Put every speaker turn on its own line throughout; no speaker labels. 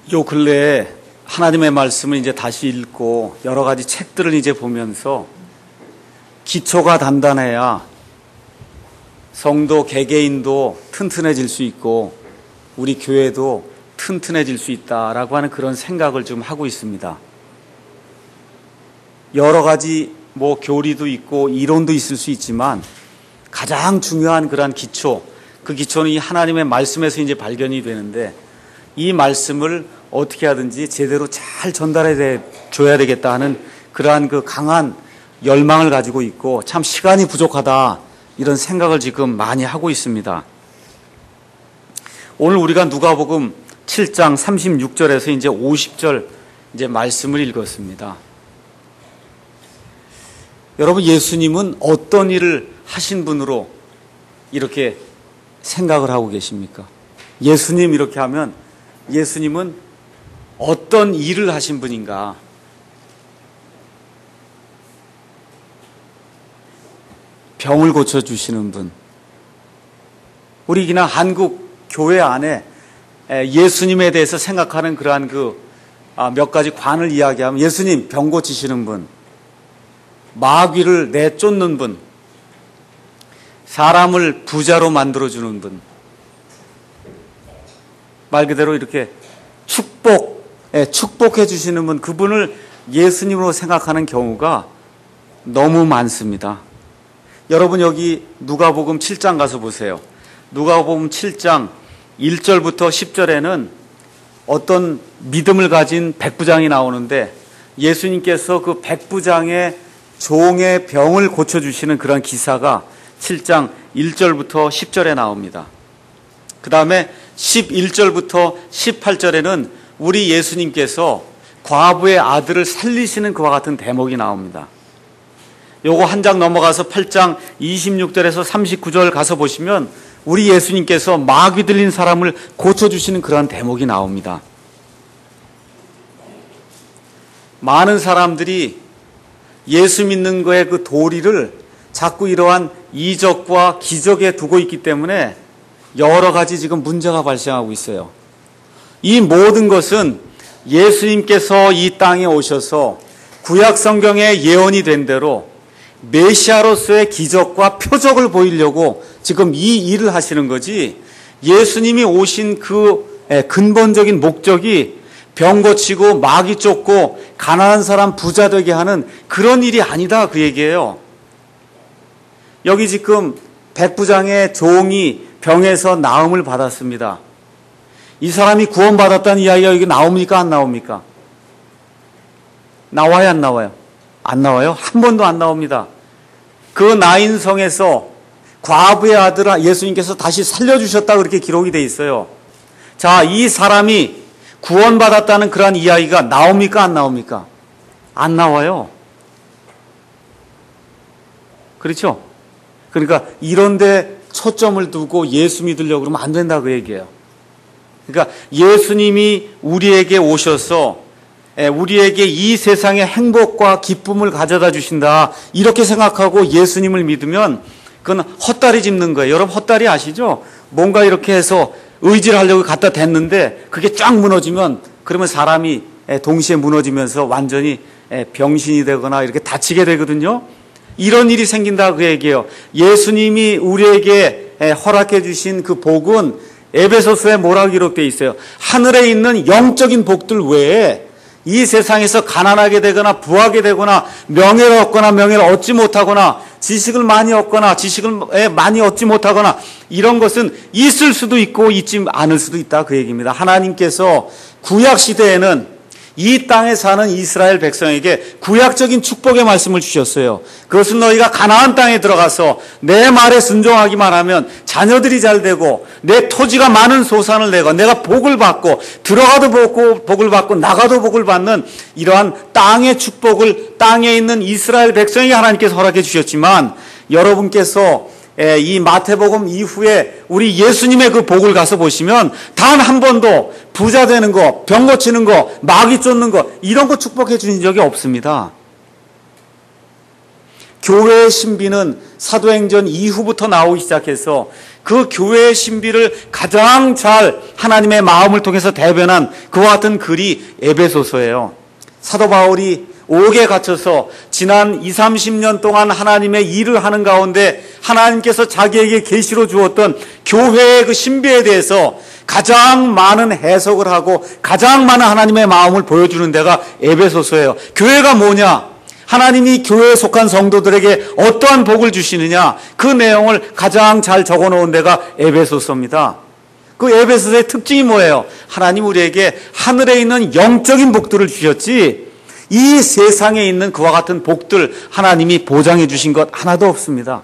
요 근래에 하나님의 말씀을 이제 다시 읽고 여러 가지 책들을 이제 보면서 기초가 단단해야 성도 개개인도 튼튼해질 수 있고 우리 교회도 튼튼해질 수 있다라고 하는 그런 생각을 좀 하고 있습니다. 여러 가지 교리도 있고 이론도 있을 수 있지만 가장 중요한 그러한 기초, 그 기초는 이 하나님의 말씀에서 이제 발견이 되는데 이 말씀을 어떻게 하든지 제대로 잘 전달해 줘야 되겠다 하는 그러한 그 강한 열망을 가지고 있고 참 시간이 부족하다 이런 생각을 지금 많이 하고 있습니다. 오늘 우리가 누가복음 7장 36절에서 이제 50절 이제 말씀을 읽었습니다. 여러분, 예수님은 어떤 일을 하신 분으로 이렇게 생각을 하고 계십니까? 예수님 이렇게 하면 예수님은 어떤 일을 하신 분인가? 병을 고쳐주시는 분. 우리 그냥 한국 교회 안에 예수님에 대해서 생각하는 그러한 몇 가지 관을 이야기하면 예수님 병 고치시는 분, 마귀를 내쫓는 분, 사람을 부자로 만들어주는 분, 말 그대로 이렇게 축복해 주시는 분, 그분을 예수님으로 생각하는 경우가 너무 많습니다. 여러분 여기 누가복음 7장 가서 보세요. 누가복음 7장 1절부터 10절에는 어떤 믿음을 가진 백부장이 나오는데 예수님께서 그 백부장의 종의 병을 고쳐주시는 그런 기사가 7장 1절부터 10절에 나옵니다. 그 다음에 11절부터 18절에는 우리 예수님께서 과부의 아들을 살리시는 그와 같은 대목이 나옵니다. 요거 한 장 넘어가서 8장 26절에서 39절 가서 보시면 우리 예수님께서 마귀 들린 사람을 고쳐주시는 그러한 대목이 나옵니다. 많은 사람들이 예수 믿는 거에 그 도리를 자꾸 이러한 이적과 기적에 두고 있기 때문에 여러 가지 지금 문제가 발생하고 있어요. 이 모든 것은 예수님께서 이 땅에 오셔서 구약 성경에 예언이 된 대로 메시아로서의 기적과 표적을 보이려고 지금 이 일을 하시는 거지, 예수님이 오신 그 근본적인 목적이 병 고치고 마귀 쫓고 가난한 사람 부자 되게 하는 그런 일이 아니다, 그 얘기예요. 여기 지금 백부장의 종이 병에서 나음을 받았습니다. 이 사람이 구원받았다는 이야기가 여기 나옵니까, 안 나옵니까? 나와요, 안 나와요? 안 나와요? 한 번도 안 나옵니다. 그 나인성에서 과부의 아들 예수님께서 다시 살려주셨다고 그렇게 기록이 돼 있어요. 자, 이 사람이 구원받았다는 그러한 이야기가 나옵니까, 안 나옵니까? 안 나와요. 그렇죠? 그러니까 이런데 초점을 두고 예수 믿으려고 그러면 안 된다, 그 얘기예요. 그러니까 예수님이 우리에게 오셔서 우리에게 이 세상의 행복과 기쁨을 가져다 주신다, 이렇게 생각하고 예수님을 믿으면 그건 헛다리 짚는 거예요. 여러분 헛다리 아시죠? 뭔가 이렇게 해서 의지를 하려고 갖다 댔는데 그게 쫙 무너지면 그러면 사람이 동시에 무너지면서 완전히 병신이 되거나 이렇게 다치게 되거든요. 이런 일이 생긴다, 그 얘기예요. 예수님이 우리에게 허락해 주신 그 복은 에베소서에 뭐라고 기록되어 있어요? 하늘에 있는 영적인 복들 외에 이 세상에서 가난하게 되거나 부하게 되거나 명예를 얻거나 명예를 얻지 못하거나 지식을 많이 얻거나 지식을 많이 얻지 못하거나 이런 것은 있을 수도 있고 있지 않을 수도 있다, 그 얘기입니다. 하나님께서 구약 시대에는 이 땅에 사는 이스라엘 백성에게 구약적인 축복의 말씀을 주셨어요. 그것은 너희가 가나안 땅에 들어가서 내 말에 순종하기만 하면 자녀들이 잘 되고 내 토지가 많은 소산을 내고 내가 복을 받고 들어가도 복을 받고 나가도 복을 받는 이러한 땅의 축복을 땅에 있는 이스라엘 백성에게 하나님께서 허락해 주셨지만, 여러분께서 이 마태복음 이후에 우리 예수님의 그 복을 가서 보시면 단 한 번도 부자 되는 거, 병 고치는 거, 마귀 쫓는 거 이런 거 축복해 주신 적이 없습니다. 교회의 신비는 사도행전 이후부터 나오기 시작해서 그 교회의 신비를 가장 잘 하나님의 마음을 통해서 대변한 그와 같은 글이 에베소서예요. 사도 바울이 옥에 갇혀서 지난 20, 30년 동안 하나님의 일을 하는 가운데 하나님께서 자기에게 계시로 주었던 교회의 그 신비에 대해서 가장 많은 해석을 하고 가장 많은 하나님의 마음을 보여주는 데가 에베소서예요. 교회가 뭐냐? 하나님이 교회에 속한 성도들에게 어떠한 복을 주시느냐, 그 내용을 가장 잘 적어놓은 데가 에베소서입니다. 그 에베소서의 특징이 뭐예요? 하나님 우리에게 하늘에 있는 영적인 복들을 주셨지 이 세상에 있는 그와 같은 복들 하나님이 보장해 주신 것 하나도 없습니다.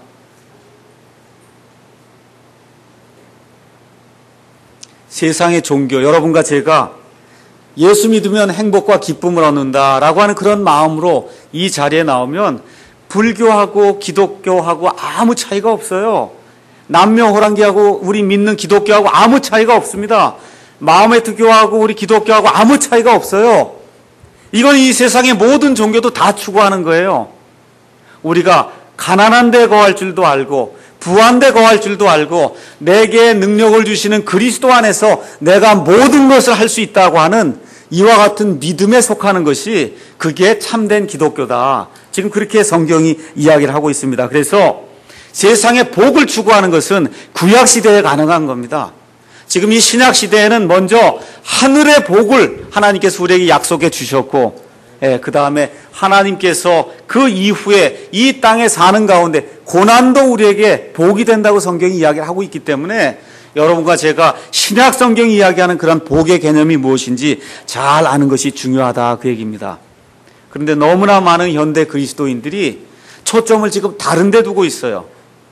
세상의 종교, 여러분과 제가 예수 믿으면 행복과 기쁨을 얻는다라고 하는 그런 마음으로 이 자리에 나오면 불교하고 기독교하고 아무 차이가 없어요. 남녀호랑기하고 우리 믿는 기독교하고 아무 차이가 없습니다. 마음의 투교하고 우리 기독교하고 아무 차이가 없어요. 이건 이 세상의 모든 종교도 다 추구하는 거예요. 우리가 가난한 데 거할 줄도 알고 부한 데 거할 줄도 알고 내게 능력을 주시는 그리스도 안에서 내가 모든 것을 할 수 있다고 하는 이와 같은 믿음에 속하는 것이 그게 참된 기독교다. 지금 그렇게 성경이 이야기를 하고 있습니다. 그래서 세상의 복을 추구하는 것은 구약시대에 가능한 겁니다. 지금 이 신약시대에는 먼저 하늘의 복을 하나님께서 우리에게 약속해 주셨고 그 다음에 하나님께서 그 이후에 이 땅에 사는 가운데 고난도 우리에게 복이 된다고 성경이 이야기를 하고 있기 때문에 여러분과 제가 신약 성경이 이야기하는 그런 복의 개념이 무엇인지 잘 아는 것이 중요하다 그 얘기입니다. 그런데 너무나 많은 현대 그리스도인들이 초점을 지금 다른 데 두고 있어요.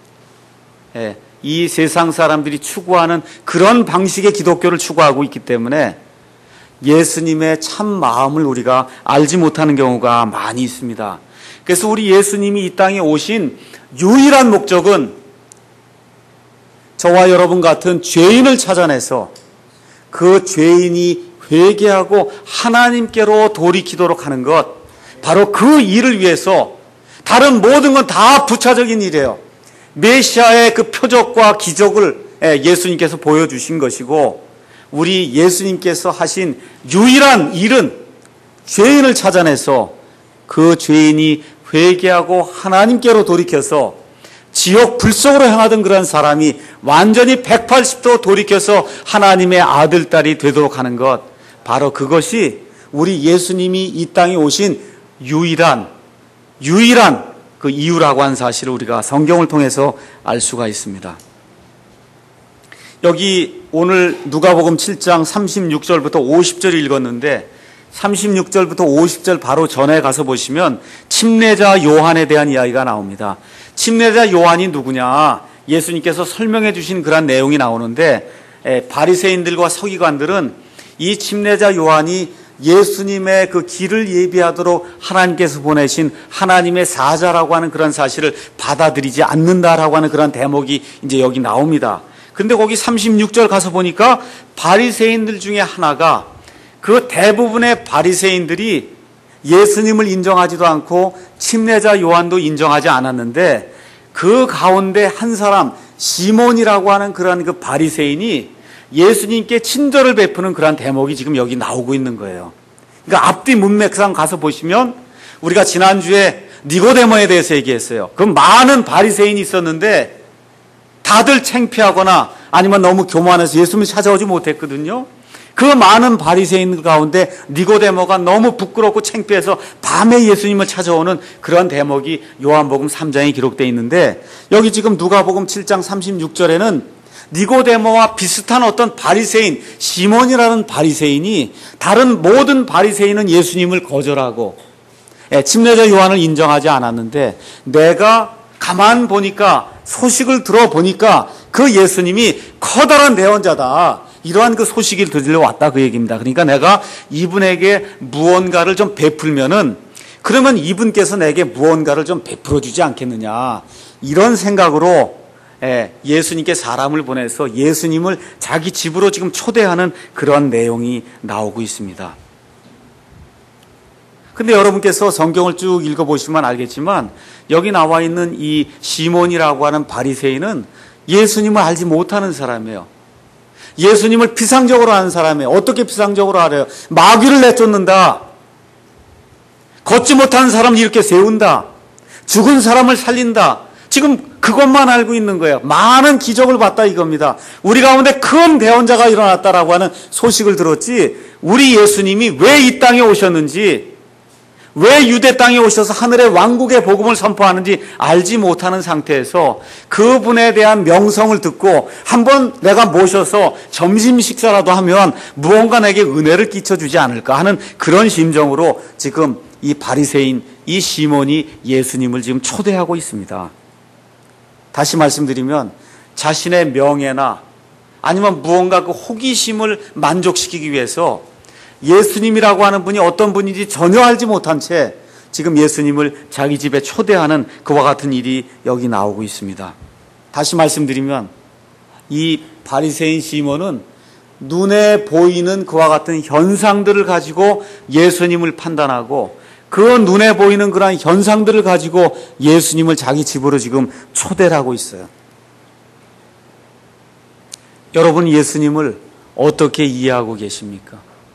이 세상 사람들이 추구하는 그런 방식의 기독교를 추구하고 있기 때문에 예수님의 참 마음을 우리가 알지 못하는 경우가 많이 있습니다. 그래서 우리 예수님이 이 땅에 오신 유일한 목적은 저와 여러분 같은 죄인을 찾아내서 그 죄인이 회개하고 하나님께로 돌이키도록 하는 것, 바로 그 일을 위해서 다른 모든 건 다 부차적인 일이에요. 메시아의 그 표적과 기적을 예수님께서 보여주신 것이고 우리 예수님께서 하신 유일한 일은 죄인을 찾아내서 그 죄인이 회개하고 하나님께로 돌이켜서 지옥 불속으로 향하던 그런 사람이 완전히 180도 돌이켜서 하나님의 아들, 딸이 되도록 하는 것, 바로 그것이 우리 예수님이 이 땅에 오신 유일한 그 이유라고 하는 사실을 우리가 성경을 통해서 알 수가 있습니다. 여기 오늘 누가복음 7장 36절부터 50절 읽었는데 36절부터 50절 바로 전에 가서 보시면 침례자 요한에 대한 이야기가 나옵니다. 침례자 요한이 누구냐? 예수님께서 설명해 주신 그런 내용이 나오는데 바리새인들과 서기관들은 이 침례자 요한이 예수님의 그 길을 예비하도록 하나님께서 보내신 하나님의 사자라고 하는 그런 사실을 받아들이지 않는다라고 하는 그런 대목이 이제 여기 나옵니다. 그런데 거기 36절 가서 보니까 바리새인들 중에 하나가 그 대부분의 바리새인들이 예수님을 인정하지도 않고 침례자 요한도 인정하지 않았는데 그 가운데 한 사람 시몬이라고 하는 그런 그 바리새인이 예수님께 친절을 베푸는 그런 대목이 지금 여기 나오고 있는 거예요. 그러니까 앞뒤 문맥상 가서 보시면 우리가 지난주에 니고데모에 대해서 얘기했어요. 그 많은 바리새인이 있었는데 다들 창피하거나 아니면 너무 교만해서 예수님을 찾아오지 못했거든요. 그 많은 바리새인들 가운데 니고데모가 너무 부끄럽고 창피해서 밤에 예수님을 찾아오는 그런 대목이 요한복음 3장에 기록되어 있는데 여기 지금 누가복음 7장 36절에는 니고데모와 비슷한 어떤 바리새인, 시몬이라는 바리새인이 다른 모든 바리새인은 예수님을 거절하고 침례자 요한을 인정하지 않았는데 내가 가만 보니까 소식을 들어보니까 그 예수님이 커다란 대언자다. 이러한 그 소식을 들으러 왔다 그 얘기입니다. 그러니까 내가 이분에게 무언가를 좀 베풀면은 그러면 이분께서 내게 무언가를 좀 베풀어 주지 않겠느냐. 이런 생각으로 예수님께 사람을 보내서 예수님을 자기 집으로 지금 초대하는 그런 내용이 나오고 있습니다. 근데 여러분께서 성경을 쭉 읽어보시면 알겠지만 여기 나와 있는 이 시몬이라고 하는 바리새인은 예수님을 알지 못하는 사람이에요. 예수님을 피상적으로 아는 사람이에요. 어떻게 피상적으로 알아요? 마귀를 내쫓는다. 걷지 못하는 사람을 이렇게 세운다. 죽은 사람을 살린다. 지금 그것만 알고 있는 거예요. 많은 기적을 봤다 이겁니다. 우리 가운데 큰 대언자가 일어났다라고 하는 소식을 들었지, 우리 예수님이 왜 이 땅에 오셨는지, 왜 유대 땅에 오셔서 하늘의 왕국의 복음을 선포하는지 알지 못하는 상태에서 그분에 대한 명성을 듣고 한번 내가 모셔서 점심 식사라도 하면 무언가 내게 은혜를 끼쳐주지 않을까 하는 그런 심정으로 지금 이 바리새인, 이 시몬이 예수님을 지금 초대하고 있습니다. 다시 말씀드리면 자신의 명예나 아니면 무언가 그 호기심을 만족시키기 위해서 예수님이라고 하는 분이 어떤 분인지 전혀 알지 못한 채 지금 예수님을 자기 집에 초대하는 그와 같은 일이 여기 나오고 있습니다. 다시 말씀드리면 이 바리새인 시몬은 눈에 보이는 그와 같은 현상들을 가지고 예수님을 판단하고 그 눈에 보이는 그러한 현상들을 가지고 예수님을 자기 집으로 지금 초대를 하고 있어요. 여러분, 예수님을 어떻게 이해하고 계십니까?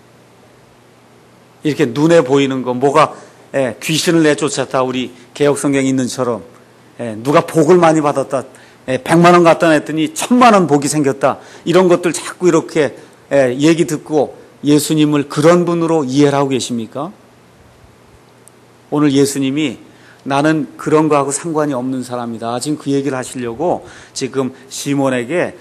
이렇게 눈에 보이는 거, 뭐가 귀신을 내쫓았다, 우리 개혁성경에 있는 처럼, 누가 복을 많이 받았다, 100만 원 갖다 냈더니 1000만 원 복이 생겼다, 이런 것들 자꾸 이렇게 얘기 듣고 예수님을 그런 분으로 이해를 하고 계십니까? 오늘 예수님이 나는 그런 거하고 상관이 없는 사람이다, 지금 그 얘기를 하시려고 지금 시몬에게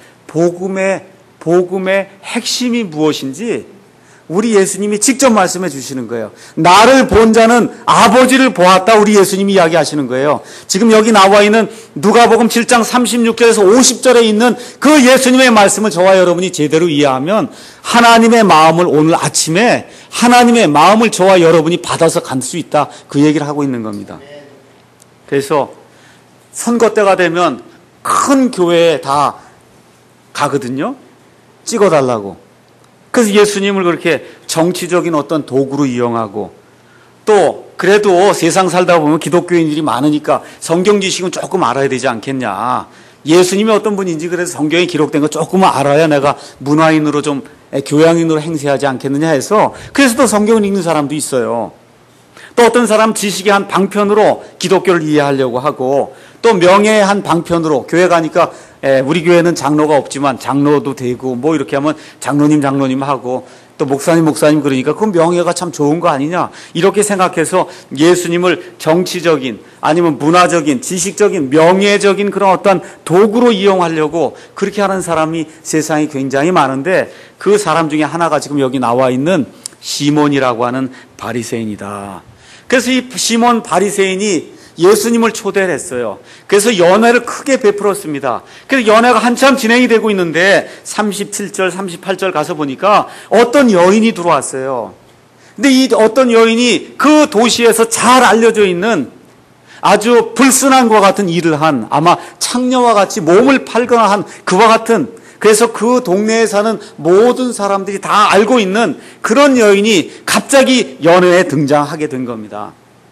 복음의 핵심이 무엇인지 우리 예수님이 직접 말씀해 주시는 거예요. 나를 본 자는 아버지를 보았다, 우리 예수님이 이야기하시는 거예요. 지금 여기 나와 있는 누가복음 7장 36절에서 50절에 있는 그 예수님의 말씀을 저와 여러분이 제대로 이해하면 하나님의 마음을, 오늘 아침에 하나님의 마음을 저와 여러분이 받아서 갈 수 있다, 그 얘기를 하고 있는 겁니다. 그래서 선거 때가 되면 큰 교회에 다 가거든요, 찍어달라고. 그래서 예수님을 그렇게 정치적인 어떤 도구로 이용하고, 또 그래도 세상 살다 보면 기독교인들이 많으니까 성경 지식은 조금 알아야 되지 않겠냐, 예수님이 어떤 분인지 그래서 성경에 기록된 거 조금 알아야 내가 문화인으로 좀 교양인으로 행세하지 않겠느냐 해서, 그래서 또 성경을 읽는 사람도 있어요. 또 어떤 사람 지식의 한 방편으로 기독교를 이해하려고 하고, 또 명예의 한 방편으로 교회 가니까 우리 교회는 장로가 없지만 장로도 되고 뭐 이렇게 하면 장로님 하고, 또 목사님 그러니까 그건 명예가 참 좋은 거 아니냐, 이렇게 생각해서 예수님을 정치적인 아니면 문화적인 지식적인 명예적인 그런 어떤 도구로 이용하려고 그렇게 하는 사람이 세상에 굉장히 많은데, 그 사람 중에 하나가 지금 여기 나와 있는 시몬이라고 하는 바리새인이다. 그래서 이 시몬 바리새인이 예수님을 초대를 했어요. 그래서 연회를 크게 베풀었습니다. 그래서 연회가 한참 진행이 되고 있는데 37절, 38절 가서 보니까 어떤 여인이 들어왔어요. 근데 이 어떤 여인이 그 도시에서 잘 알려져 있는 아주 불순한 것과 같은 일을 한, 아마 창녀와 같이 몸을 팔거나 한 그와 같은, 그래서 그 동네에 사는 모든 사람들이 다 알고 있는 그런 여인이 갑자기 연회에 등장하게 된 겁니다.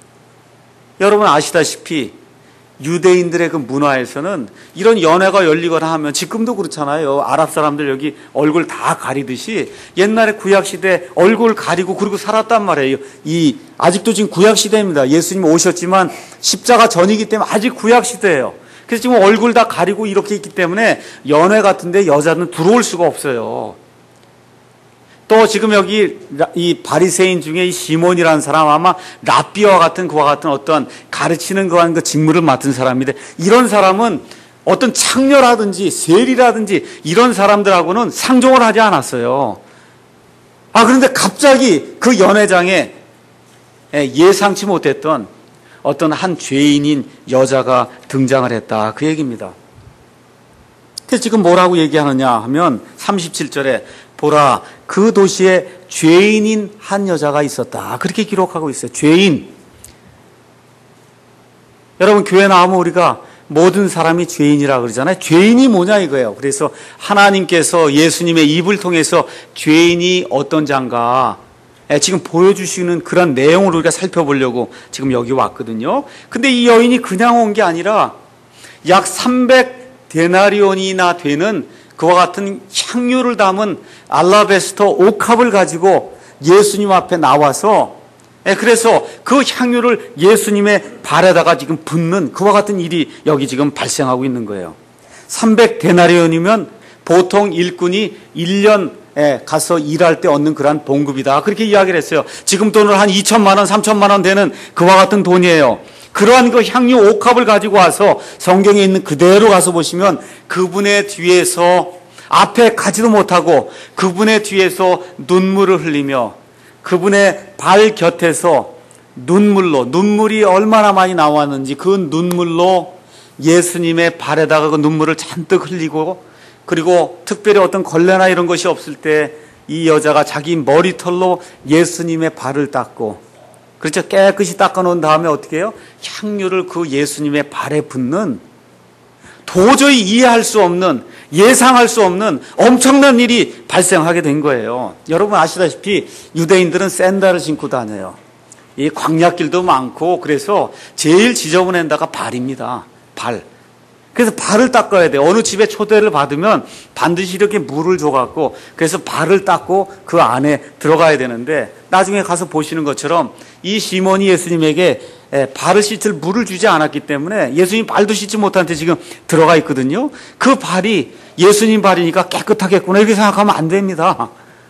여러분 아시다시피 유대인들의 그 문화에서는 이런 연회가 열리거나 하면, 지금도 그렇잖아요. 아랍 사람들 여기 얼굴 다 가리듯이 옛날에 구약시대 얼굴 가리고 그러고 살았단 말이에요. 아직도 지금 구약시대입니다. 예수님 오셨지만 십자가 전이기 때문에 아직 구약시대예요. 그래서 지금 얼굴 다 가리고 이렇게 있기 때문에 연회 같은데 여자는 들어올 수가 없어요. 또 지금 여기 이 바리새인 중에 이 시몬이라는 사람, 아마 랍비와 같은 그와 같은 어떤 가르치는 그한 그 직무를 맡은 사람인데, 이런 사람은 어떤 창녀라든지 세리라든지 이런 사람들하고는 상종을 하지 않았어요. 그런데 갑자기 그 연회장에 예상치 못했던 어떤 한 죄인인 여자가 등장을 했다, 그 얘기입니다. 그래서 지금 뭐라고 얘기하느냐 하면 37절에 보라, 그 도시에 죄인인 한 여자가 있었다, 그렇게 기록하고 있어요. 죄인. 여러분, 교회 나오면 우리가 모든 사람이 죄인이라 그러잖아요. 죄인이 뭐냐 이거예요. 그래서 하나님께서 예수님의 입을 통해서 죄인이 어떤 자인가, 지금 보여주시는 그런 내용을 우리가 살펴보려고 지금 여기 왔거든요. 근데 이 여인이 그냥 온 게 아니라 약 300데나리온이나 되는 그와 같은 향유를 담은 알라베스터 옥합을 가지고 예수님 앞에 나와서 그래서 그 향유를 예수님의 발에다가 지금 붓는 그와 같은 일이 여기 지금 발생하고 있는 거예요. 300데나리온이면 보통 일꾼이 1년 가서 일할 때 얻는 그러한 봉급이다. 그렇게 이야기를 했어요. 지금 돈으로 한 2천만 원, 3천만 원 되는 그와 같은 돈이에요. 그러한 그 향유 옥합을 가지고 와서 성경에 있는 그대로 가서 보시면 그분의 뒤에서 앞에 가지도 못하고 그분의 뒤에서 눈물을 흘리며 그분의 발 곁에서 눈물이 얼마나 많이 나왔는지 그 눈물로 예수님의 발에다가 그 눈물을 잔뜩 흘리고 그리고 특별히 어떤 걸레나 이런 것이 없을 때 이 여자가 자기 머리털로 예수님의 발을 닦고 그렇죠. 깨끗이 닦아놓은 다음에 어떻게 해요? 향유를 그 예수님의 발에 붓는 도저히 이해할 수 없는 예상할 수 없는 엄청난 일이 발생하게 된 거예요. 여러분 아시다시피 유대인들은 샌들을 신고 다녀요. 이 광야길도 많고 그래서 제일 지저분한 데가 발입니다. 발. 그래서 발을 닦아야 돼요. 어느 집에 초대를 받으면 반드시 이렇게 물을 줘갖고 그래서 발을 닦고 그 안에 들어가야 되는데 나중에 가서 보시는 것처럼 이 시몬이 예수님에게 발을 씻을 물을 주지 않았기 때문에 예수님 발도 씻지 못한 채 지금 들어가 있거든요. 그 발이 예수님 발이니까 깨끗하겠구나 이렇게 생각하면 안 됩니다.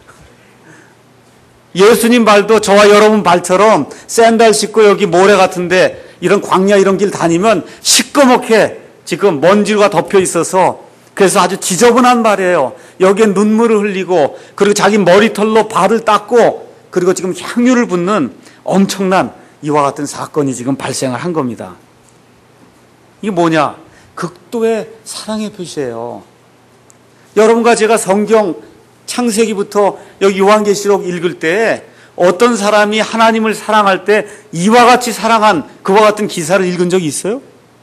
예수님 발도 저와 여러분 발처럼 샌들 신고 여기 모래 같은데 이런 광야 이런 길 다니면 시꺼멓게 지금 먼지가 덮여 있어서 그래서 아주 지저분한 발이에요. 여기에 눈물을 흘리고 그리고 자기 머리털로 발을 닦고 그리고 지금 향유를 붓는 엄청난 이와 같은 사건이 지금 발생을 한 겁니다. 이게 뭐냐? 극도의 사랑의 표시예요. 여러분과 제가 성경 창세기부터 여기 요한계시록 읽을 때 어떤 사람이 하나님을 사랑할 때 이와 같이 사랑한 그와 같은 기사를 읽은 적이 있어요?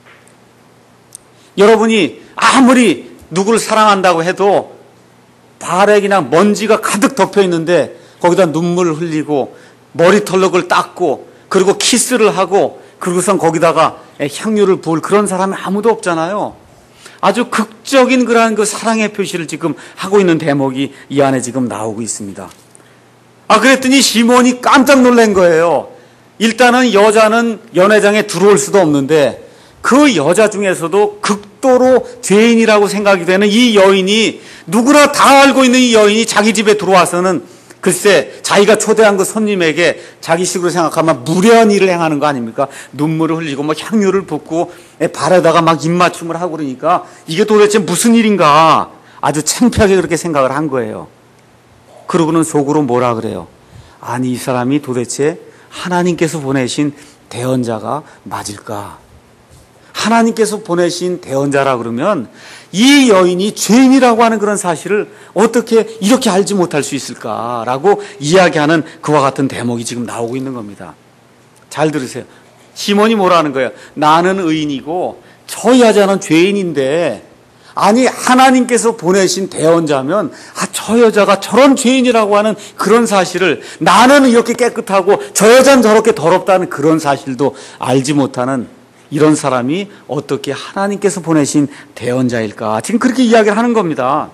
여러분이 아무리 누구를 사랑한다고 해도 발에 그냥 먼지가 가득 덮여 있는데 거기다 눈물을 흘리고 머리털로 그걸 닦고 그리고 키스를 하고 그리고선 거기다가 향유를 부을 그런 사람이 아무도 없잖아요. 아주 극적인 그러한 그 사랑의 표시를 지금 하고 있는 대목이 이 안에 지금 나오고 있습니다. 그랬더니 시몬이 깜짝 놀란 거예요. 일단은 여자는 연회장에 들어올 수도 없는데 그 여자 중에서도 극도로 죄인이라고 생각이 되는 이 여인이 누구나 다 알고 있는 이 여인이 자기 집에 들어와서는 글쎄 자기가 초대한 그 손님에게 자기 식으로 생각하면 무례한 일을 행하는 거 아닙니까? 눈물을 흘리고 막 향유를 붓고 발에다가 막 입맞춤을 하고 그러니까 이게 도대체 무슨 일인가 아주 창피하게 그렇게 생각을 한 거예요. 그러고는 속으로 뭐라 그래요? 아니 이 사람이 도대체 하나님께서 보내신 대언자가 맞을까? 하나님께서 보내신 대언자라 그러면 이 여인이 죄인이라고 하는 그런 사실을 어떻게 이렇게 알지 못할 수 있을까라고 이야기하는 그와 같은 대목이 지금 나오고 있는 겁니다. 잘 들으세요. 시몬이 뭐라는 거예요? 나는 의인이고 저 여자는 죄인인데 아니 하나님께서 보내신 대언자면 저 여자가 저런 죄인이라고 하는 그런 사실을 나는 이렇게 깨끗하고 저 여자는 저렇게 더럽다는 그런 사실도 알지 못하는 이런 사람이 어떻게 하나님께서 보내신 대언자일까? 지금 그렇게 이야기를 하는 겁니다.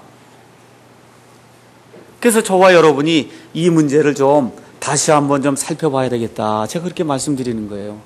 그래서 저와 여러분이 이 문제를 좀 다시 한번 좀 살펴봐야 되겠다. 제가 그렇게 말씀드리는 거예요.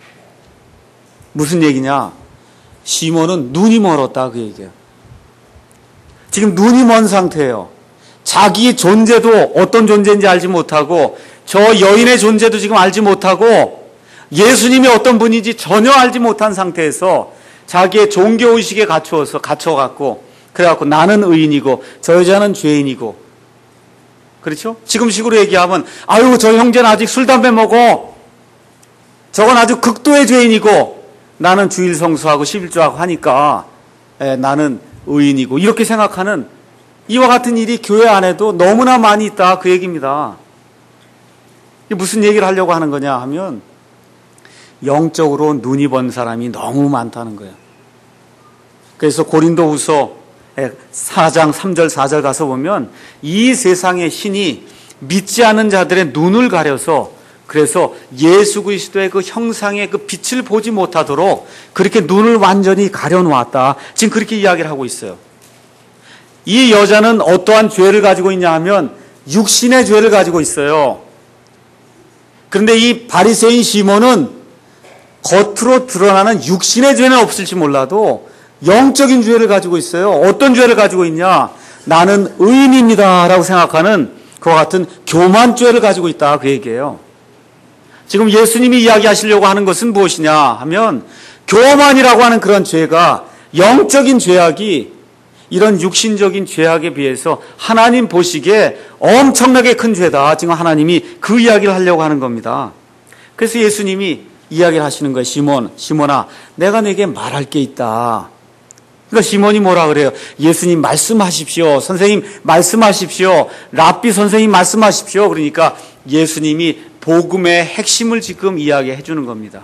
무슨 얘기냐? 시몬은 눈이 멀었다 그 얘기예요. 지금 눈이 먼 상태예요. 자기의 존재도 어떤 존재인지 알지 못하고 저 여인의 존재도 지금 알지 못하고 예수님이 어떤 분인지 전혀 알지 못한 상태에서 자기의 종교의식에 갇혀갖고 그래갖고 나는 의인이고 저 여자는 죄인이고 그렇죠? 지금식으로 얘기하면 아유 저 형제는 아직 술 담배 먹어 저건 아주 극도의 죄인이고 나는 주일 성수하고 11조하고 하니까 나는 의인이고 이렇게 생각하는 이와 같은 일이 교회 안에도 너무나 많이 있다 그 얘기입니다. 이게 무슨 얘기를 하려고 하는 거냐 하면 영적으로 눈이 먼 사람이 너무 많다는 거예요. 그래서 고린도후서 4장 3절 4절 가서 보면 이 세상의 신이 믿지 않는 자들의 눈을 가려서 그래서 예수 그리스도의 그 형상의 그 빛을 보지 못하도록 그렇게 눈을 완전히 가려놓았다. 지금 그렇게 이야기를 하고 있어요. 이 여자는 어떠한 죄를 가지고 있냐 하면 육신의 죄를 가지고 있어요. 그런데 이 바리새인 시몬은 겉으로 드러나는 육신의 죄는 없을지 몰라도 영적인 죄를 가지고 있어요. 어떤 죄를 가지고 있냐? 나는 의인입니다 라고 생각하는 그와 같은 교만죄를 가지고 있다 그 얘기예요. 지금 예수님이 이야기하시려고 하는 것은 무엇이냐 하면 교만이라고 하는 그런 죄가 영적인 죄악이 이런 육신적인 죄악에 비해서 하나님 보시기에 엄청나게 큰 죄다. 지금 하나님이 그 이야기를 하려고 하는 겁니다. 그래서 예수님이 이야기를 하시는 거예요. 시몬아, 내가 내게 말할 게 있다. 그러니까 시몬이 뭐라 그래요? 예수님 말씀하십시오. 선생님 말씀하십시오. 랍비 선생님 말씀하십시오. 그러니까 예수님이 복음의 핵심을 지금 이야기해 주는 겁니다.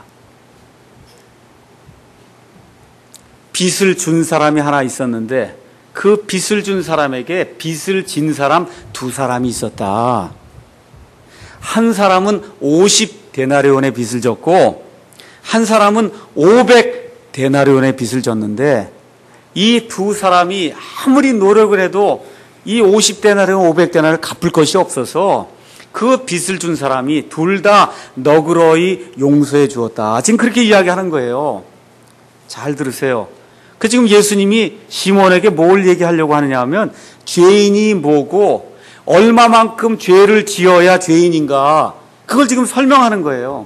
빚을 준 사람이 하나 있었는데 그 빚을 준 사람에게 빚을 진 사람 두 사람이 있었다. 한 사람은 50데나리온의 빚을 졌고 한 사람은 500데나리온의 빚을 졌는데 이 두 사람이 아무리 노력을 해도 이 50데나리온, 500데나리온을 갚을 것이 없어서 그 빚을 준 사람이 둘 다 너그러이 용서해 주었다. 지금 그렇게 이야기하는 거예요. 잘 들으세요. 그 지금 예수님이 시몬에게 뭘 얘기하려고 하느냐 하면 죄인이 뭐고 얼마만큼 죄를 지어야 죄인인가 그걸 지금 설명하는 거예요.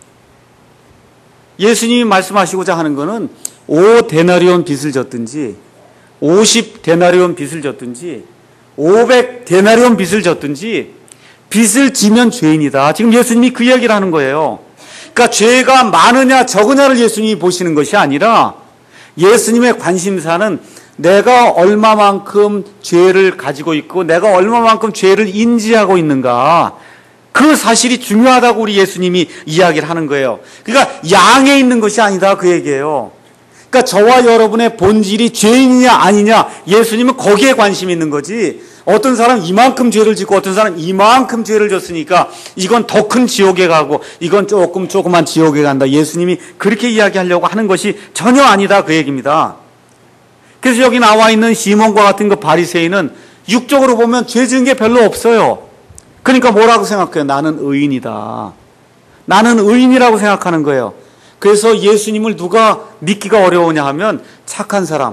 예수님이 말씀하시고자 하는 거는 5데나리온 빚을 졌든지 50데나리온 빚을 졌든지 500데나리온 빚을 졌든지 빚을 지면 죄인이다. 지금 예수님이 그 이야기를 하는 거예요. 그러니까 죄가 많으냐 적으냐를 예수님이 보시는 것이 아니라 예수님의 관심사는 내가 얼마만큼 죄를 가지고 있고 내가 얼마만큼 죄를 인지하고 있는가 그 사실이 중요하다고 우리 예수님이 이야기를 하는 거예요. 그러니까 양에 있는 것이 아니다 그 얘기예요. 그러니까 저와 여러분의 본질이 죄인이냐 아니냐 예수님은 거기에 관심이 있는 거지. 어떤 사람 이만큼 죄를 짓고 어떤 사람 이만큼 죄를 졌으니까 이건 더 큰 지옥에 가고 이건 조그만 지옥에 간다. 예수님이 그렇게 이야기하려고 하는 것이 전혀 아니다 그 얘기입니다. 그래서 여기 나와 있는 시몬과 같은 그 바리새인은 육적으로 보면 죄 지은 게 별로 없어요. 그러니까 뭐라고 생각해요? 나는 의인이다. 나는 의인이라고 생각하는 거예요. 그래서 예수님을 누가 믿기가 어려우냐 하면 착한 사람,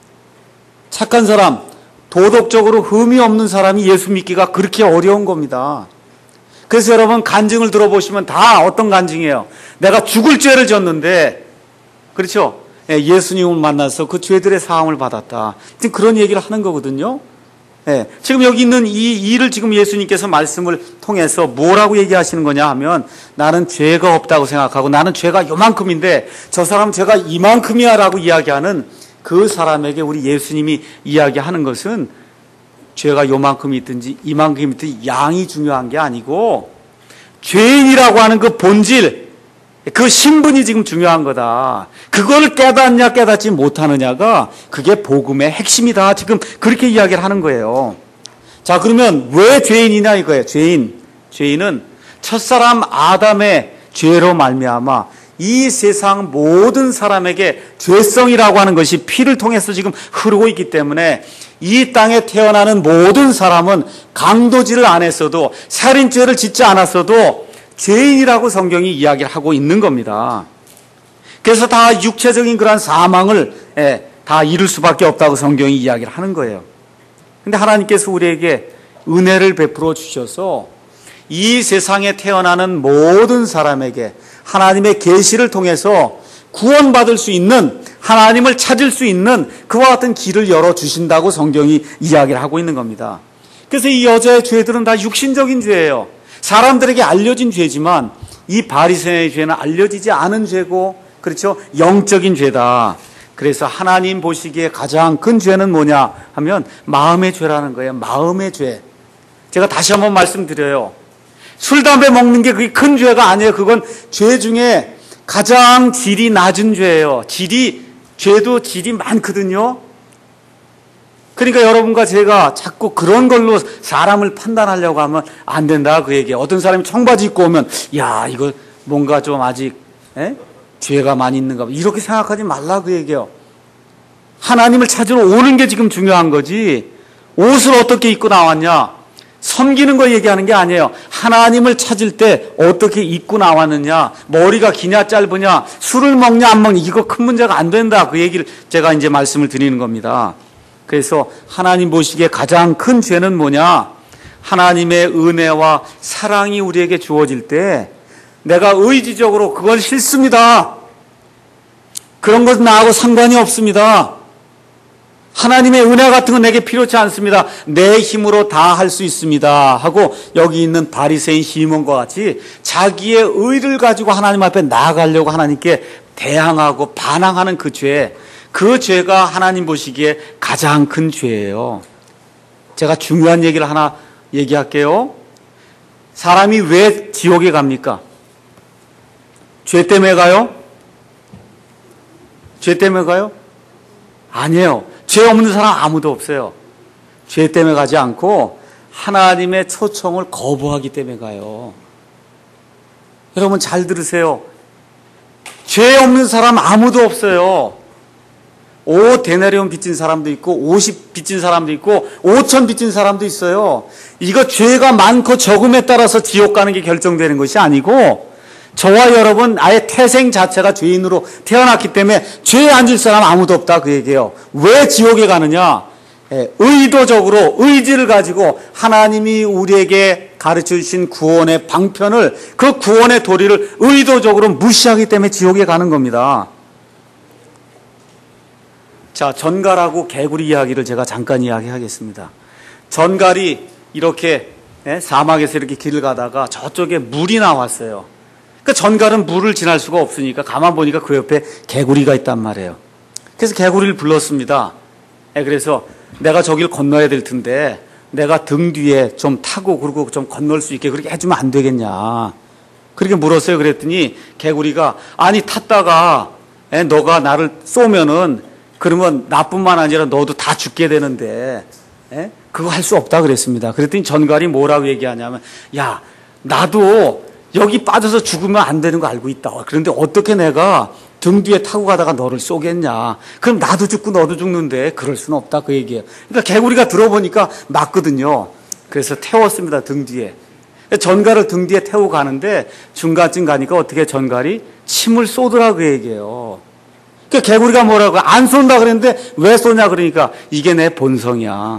도덕적으로 흠이 없는 사람이 예수 믿기가 그렇게 어려운 겁니다. 그래서 여러분 간증을 들어보시면 다 어떤 간증이에요? 내가 죽을 죄를 졌는데 그렇죠? 예수님을 만나서 그 죄들의 사함을 받았다. 지금 그런 얘기를 하는 거거든요. 지금 여기 있는 이 일을 지금 예수님께서 말씀을 통해서 뭐라고 얘기하시는 거냐 하면 나는 죄가 없다고 생각하고 나는 죄가 요만큼인데 저 사람 죄가 이만큼이야 라고 이야기하는 그 사람에게 우리 예수님이 이야기하는 것은 죄가 요만큼이 있든지 이만큼이 있든지 양이 중요한 게 아니고 죄인이라고 하는 그 본질, 그 신분이 지금 중요한 거다. 그걸 깨닫냐 깨닫지 못하느냐가 그게 복음의 핵심이다. 지금 그렇게 이야기를 하는 거예요. 자, 그러면 왜 죄인이냐 이거예요. 죄인은 첫사람 아담의 죄로 말미암아 이 세상 모든 사람에게 죄성이라고 하는 것이 피를 통해서 지금 흐르고 있기 때문에 이 땅에 태어나는 모든 사람은 강도질을 안 했어도 살인죄를 짓지 않았어도 죄인이라고 성경이 이야기를 하고 있는 겁니다. 그래서 다 육체적인 그러한 사망을 다 이룰 수밖에 없다고 성경이 이야기를 하는 거예요. 그런데 하나님께서 우리에게 은혜를 베풀어 주셔서 이 세상에 태어나는 모든 사람에게 하나님의 계시를 통해서 구원받을 수 있는 하나님을 찾을 수 있는 그와 같은 길을 열어주신다고 성경이 이야기를 하고 있는 겁니다. 그래서 이 여자의 죄들은 다 육신적인 죄예요. 사람들에게 알려진 죄지만 이 바리새인의 죄는 알려지지 않은 죄고 그렇죠? 영적인 죄다. 그래서 하나님 보시기에 가장 큰 죄는 뭐냐 하면 마음의 죄라는 거예요. 마음의 죄. 제가 다시 한번 말씀드려요. 술, 담배 먹는 게 그게 큰 죄가 아니에요. 그건 죄 중에 가장 질이 낮은 죄예요. 죄도 질이 많거든요. 그러니까 여러분과 제가 자꾸 그런 걸로 사람을 판단하려고 하면 안 된다 그 얘기예요. 어떤 사람이 청바지 입고 오면 야 이거 뭔가 좀 아직 죄가 많이 있는가 봐. 이렇게 생각하지 말라 그 얘기예요. 하나님을 찾으러 오는 게 지금 중요한 거지 옷을 어떻게 입고 나왔냐 섬기는 거 얘기하는 게 아니에요. 하나님을 찾을 때 어떻게 입고 나왔느냐, 머리가 기냐 짧으냐, 술을 먹냐 안 먹냐, 이거 큰 문제가 안 된다 그 얘기를 제가 이제 말씀을 드리는 겁니다. 그래서 하나님 보시기에 가장 큰 죄는 뭐냐, 하나님의 은혜와 사랑이 우리에게 주어질 때 내가 의지적으로 그건 싫습니다, 그런 것은 나하고 상관이 없습니다, 하나님의 은혜 같은 건 내게 필요치 않습니다, 내 힘으로 다 할 수 있습니다 하고 여기 있는 바리새인 시몬과 같이 자기의 의를 가지고 하나님 앞에 나아가려고 하나님께 대항하고 반항하는 그 죄, 그 죄가 하나님 보시기에 가장 큰 죄예요. 제가 중요한 얘기를 하나 얘기할게요. 사람이 왜 지옥에 갑니까? 죄 때문에 가요? 죄 때문에 가요? 아니에요. 죄 없는 사람 아무도 없어요. 죄 때문에 가지 않고 하나님의 초청을 거부하기 때문에 가요. 여러분 잘 들으세요. 죄 없는 사람 아무도 없어요. 5데나리온 빚진 사람도 있고 50 빚진 사람도 있고 5천 빚진 사람도 있어요. 이거 죄가 많고 적음에 따라서 지옥 가는 게 결정되는 것이 아니고 저와 여러분 아예 태생 자체가 죄인으로 태어났기 때문에 죄에 앉을 사람 아무도 없다 그 얘기예요. 왜 지옥에 가느냐? 의도적으로 의지를 가지고 하나님이 우리에게 가르쳐 주신 구원의 방편을, 그 구원의 도리를 의도적으로 무시하기 때문에 지옥에 가는 겁니다. 자, 전갈하고 개구리 이야기를 제가 잠깐 이야기하겠습니다. 전갈이 이렇게 사막에서 이렇게 길을 가다가 저쪽에 물이 나왔어요. 그러니까 전갈은 물을 지날 수가 없으니까 가만 보니까 그 옆에 개구리가 있단 말이에요. 그래서 개구리를 불렀습니다. 그래서 내가 저길 건너야 될 텐데 내가 등 뒤에 좀 타고 그리고 좀 건널 수 있게 그렇게 해주면 안 되겠냐, 그렇게 물었어요. 그랬더니 개구리가 아니 탔다가 너가 나를 쏘면은 그러면 나뿐만 아니라 너도 다 죽게 되는데 그거 할 수 없다 그랬습니다. 그랬더니 전갈이 뭐라고 얘기하냐면 야 나도 여기 빠져서 죽으면 안 되는 거 알고 있다. 그런데 어떻게 내가 등 뒤에 타고 가다가 너를 쏘겠냐. 그럼 나도 죽고 너도 죽는데 그럴 수는 없다 그 얘기예요. 그러니까 개구리가 들어보니까 맞거든요. 그래서 태웠습니다. 등 뒤에. 전갈을 등 뒤에 태우고 가는데 중간쯤 가니까 어떻게 전갈이 침을 쏘더라 그 얘기예요. 그러니까 개구리가 뭐라고 안 쏜다 그랬는데 왜 쏘냐 그러니까 이게 내 본성이야.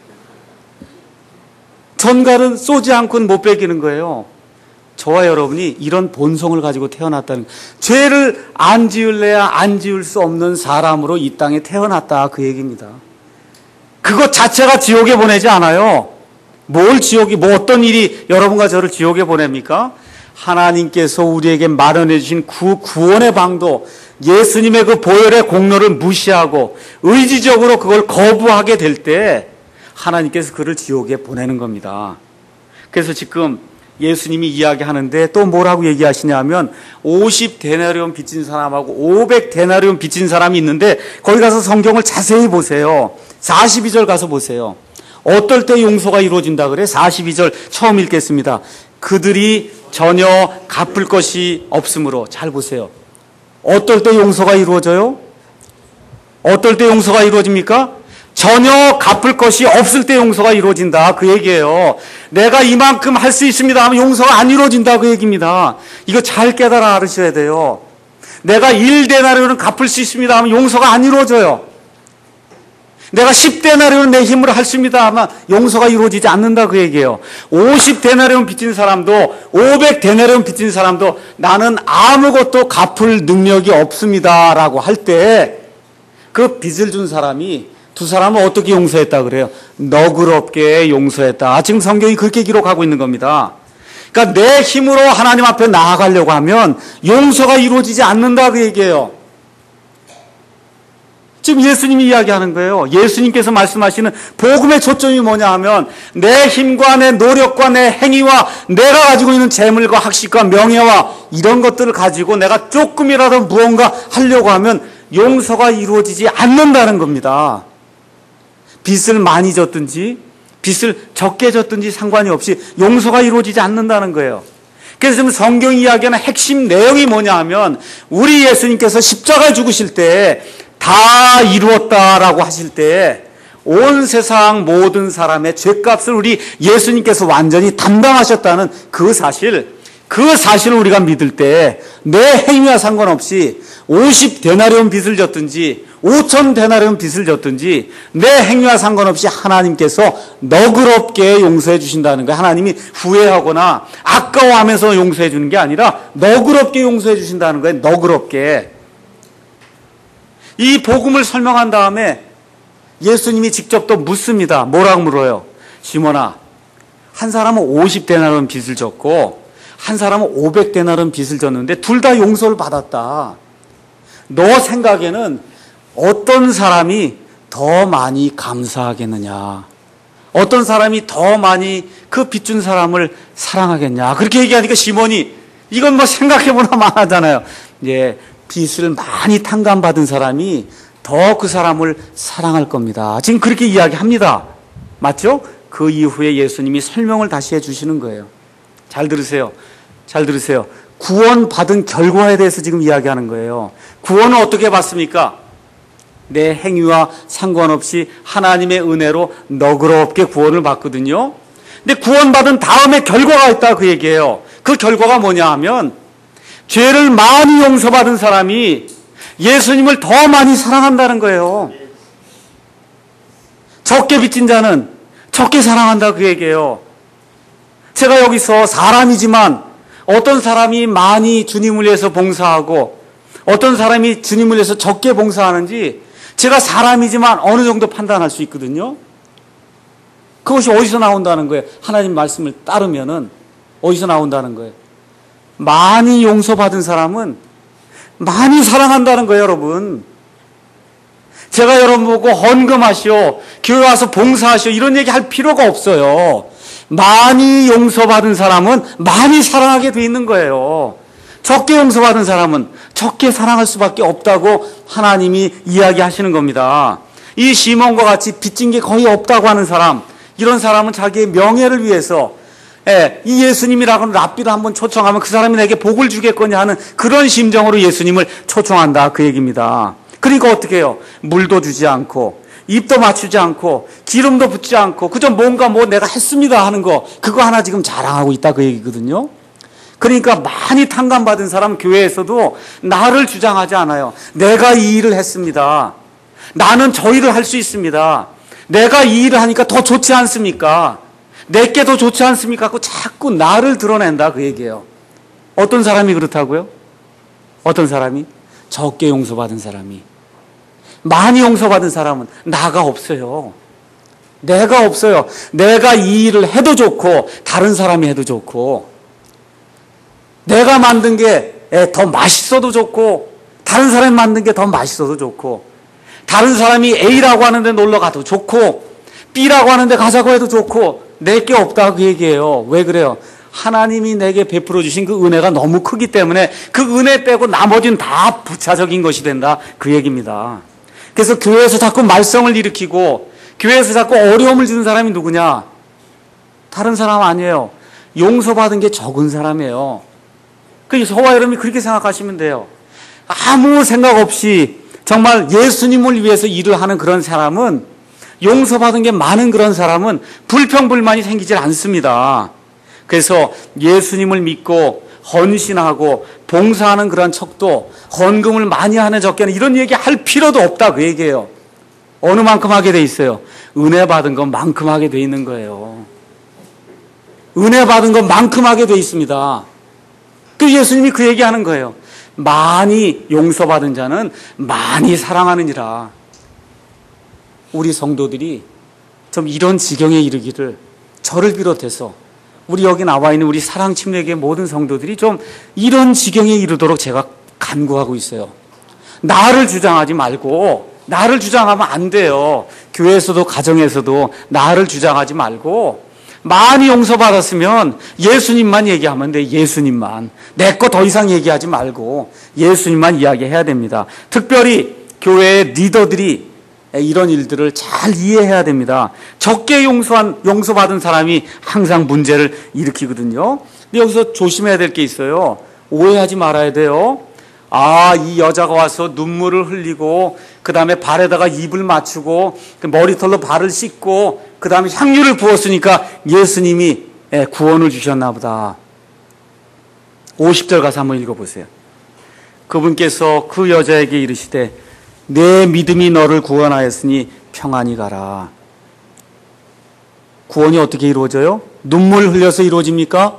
전갈은 쏘지 않고는 못 베기는 거예요. 저와 여러분이 이런 본성을 가지고 태어났다는 거예요. 죄를 안 지을래야 안 지을 수 없는 사람으로 이 땅에 태어났다 그 얘기입니다. 그것 자체가 지옥에 보내지 않아요. 뭘 지옥이, 뭐 어떤 일이 여러분과 저를 지옥에 보냅니까? 하나님께서 우리에게 마련해 주신 구원의 방도, 예수님의 그 보혈의 공로를 무시하고 의지적으로 그걸 거부하게 될 때 하나님께서 그를 지옥에 보내는 겁니다. 그래서 지금 예수님이 이야기하는데 또 뭐라고 얘기하시냐면 50데나리온 빚진 사람하고 500데나리온 빚진 사람이 있는데 거기 가서 성경을 자세히 보세요. 42절 가서 보세요. 어떨 때 용서가 이루어진다 그래? 42절 처음 읽겠습니다. 그들이 전혀 갚을 것이 없으므로. 잘 보세요. 어떨 때 용서가 이루어져요? 어떨 때 용서가 이루어집니까? 전혀 갚을 것이 없을 때 용서가 이루어진다 그 얘기예요. 내가 이만큼 할 수 있습니다 하면 용서가 안 이루어진다 그 얘기입니다. 이거 잘 깨달아 알으셔야 돼요. 내가 1데나리온은 갚을 수 있습니다 하면 용서가 안 이루어져요. 내가 10데나리온은 내 힘으로 할 수 있습니다 하면 용서가 이루어지지 않는다 그 얘기예요. 50데나리온 빚진 사람도 500데나리온 빚진 사람도 나는 아무것도 갚을 능력이 없습니다 라고 할 때 그 빚을 준 사람이 두 사람은 어떻게 용서했다 그래요? 너그럽게 용서했다. 지금 성경이 그렇게 기록하고 있는 겁니다. 그러니까 내 힘으로 하나님 앞에 나아가려고 하면 용서가 이루어지지 않는다 그 얘기예요. 지금 예수님이 이야기하는 거예요. 예수님께서 말씀하시는 복음의 초점이 뭐냐 하면 내 힘과 내 노력과 내 행위와 내가 가지고 있는 재물과 학식과 명예와 이런 것들을 가지고 내가 조금이라도 무언가 하려고 하면 용서가 이루어지지 않는다는 겁니다. 빚을 많이 졌든지 빚을 적게 졌든지 상관이 없이 용서가 이루어지지 않는다는 거예요. 그래서 지금 성경 이야기하는 핵심 내용이 뭐냐 하면 우리 예수님께서 십자가에 죽으실 때 다 이루었다라고 하실 때 온 세상 모든 사람의 죄값을 우리 예수님께서 완전히 담당하셨다는 그 사실을 우리가 믿을 때 내 행위와 상관없이 50데나리온 빚을 졌든지 5,000데나리온 빚을 졌든지 내 행위와 상관없이 하나님께서 너그럽게 용서해 주신다는 거예요. 하나님이 후회하거나 아까워하면서 용서해 주는 게 아니라 너그럽게 용서해 주신다는 거예요. 너그럽게. 이 복음을 설명한 다음에 예수님이 직접 또 묻습니다. 뭐라고 물어요? 시몬아, 한 사람은 50데나리온 빚을 졌고 한 사람은 500데나리온 빚을 졌는데 둘 다 용서를 받았다. 너 생각에는 어떤 사람이 더 많이 감사하겠느냐? 어떤 사람이 더 많이 그 빚 준 사람을 사랑하겠냐? 그렇게 얘기하니까 시몬이 이건 뭐 생각해보나 마나잖아요. 예, 빚을 많이 탕감받은 사람이 더 그 사람을 사랑할 겁니다. 지금 그렇게 이야기합니다. 맞죠? 그 이후에 예수님이 설명을 다시 해주시는 거예요. 잘 들으세요. 잘 들으세요. 구원받은 결과에 대해서 지금 이야기하는 거예요. 구원을 어떻게 받습니까? 내 행위와 상관없이 하나님의 은혜로 너그럽게 구원을 받거든요. 근데 구원받은 다음에 결과가 있다 그 얘기예요. 그 결과가 뭐냐 하면 죄를 많이 용서받은 사람이 예수님을 더 많이 사랑한다는 거예요. 적게 빚진 자는 적게 사랑한다 그 얘기예요. 제가 여기서 사람이지만 어떤 사람이 많이 주님을 위해서 봉사하고 어떤 사람이 주님을 위해서 적게 봉사하는지 제가 사람이지만 어느 정도 판단할 수 있거든요. 그것이 어디서 나온다는 거예요? 하나님 말씀을 따르면은 어디서 나온다는 거예요? 많이 용서받은 사람은 많이 사랑한다는 거예요, 여러분. 제가 여러분 보고 헌금하시오, 교회 와서 봉사하시오 이런 얘기 할 필요가 없어요. 많이 용서받은 사람은 많이 사랑하게 돼 있는 거예요. 적게 용서받은 사람은 적게 사랑할 수밖에 없다고 하나님이 이야기하시는 겁니다. 이 시몬과 같이 빚진 게 거의 없다고 하는 사람, 이런 사람은 자기의 명예를 위해서 이 예수님이라고는 랍비를 한번 초청하면 그 사람이 내게 복을 주겠거냐 하는 그런 심정으로 예수님을 초청한다 그 얘기입니다. 그러니까 어떻게 해요? 물도 주지 않고 입도 맞추지 않고 기름도 붓지 않고 그저 뭔가 내가 했습니다 하는 거 그거 하나 지금 자랑하고 있다 그 얘기거든요. 그러니까 많이 탕감받은 사람 교회에서도 나를 주장하지 않아요. 내가 이 일을 했습니다. 나는 저 일을 할 수 있습니다. 내가 이 일을 하니까 더 좋지 않습니까? 내게 더 좋지 않습니까? 하고 자꾸 나를 드러낸다 그 얘기예요. 어떤 사람이 그렇다고요? 어떤 사람이? 적게 용서받은 사람이. 많이 용서받은 사람은 나가 없어요. 내가 없어요. 내가 이 일을 해도 좋고 다른 사람이 해도 좋고 내가 만든 게 더 맛있어도 좋고 다른 사람이 만든 게 더 맛있어도 좋고 다른 사람이 A라고 하는데 놀러 가도 좋고 B라고 하는데 가자고 해도 좋고 내게 없다 그 얘기예요. 왜 그래요? 하나님이 내게 베풀어 주신 그 은혜가 너무 크기 때문에 그 은혜 빼고 나머지는 다 부차적인 것이 된다 그 얘기입니다. 그래서 교회에서 자꾸 말썽을 일으키고 교회에서 자꾸 어려움을 주는 사람이 누구냐? 다른 사람 아니에요. 용서받은 게 적은 사람이에요. 그래서 저와 여러분이 그렇게 생각하시면 돼요. 아무 생각 없이 정말 예수님을 위해서 일을 하는 그런 사람은 용서받은 게 많은 그런 사람은 불평불만이 생기질 않습니다. 그래서 예수님을 믿고 헌신하고 봉사하는 그런 척도 헌금을 많이 하는 적게는 이런 얘기 할 필요도 없다 그 얘기예요. 어느 만큼 하게 돼 있어요? 은혜 받은 것만큼 하게 돼 있는 거예요. 은혜 받은 것만큼 하게 돼 있습니다. 그 예수님이 그 얘기하는 거예요. 많이 용서받은 자는 많이 사랑하느니라. 우리 성도들이 좀 이런 지경에 이르기를 저를 비롯해서 우리 여기 나와 있는 우리 사랑침례교회 모든 성도들이 좀 이런 지경에 이르도록 제가 간구하고 있어요. 나를 주장하지 말고 나를 주장하면 안 돼요. 교회에서도 가정에서도 나를 주장하지 말고 많이 용서받았으면 예수님만 얘기하면 돼. 예수님만. 내 거 더 이상 얘기하지 말고 예수님만 이야기해야 됩니다. 특별히 교회의 리더들이 이런 일들을 잘 이해해야 됩니다. 적게 용서받은 사람이 항상 문제를 일으키거든요. 근데 여기서 조심해야 될 게 있어요. 오해하지 말아야 돼요. 이 여자가 와서 눈물을 흘리고 그 다음에 발에다가 입을 맞추고 머리털로 발을 씻고 그 다음에 향유를 부었으니까 예수님이 구원을 주셨나 보다. 50절 가서 한번 읽어보세요. 그분께서 그 여자에게 이르시되 내 믿음이 너를 구원하였으니 평안히 가라. 구원이 어떻게 이루어져요? 눈물 흘려서 이루어집니까?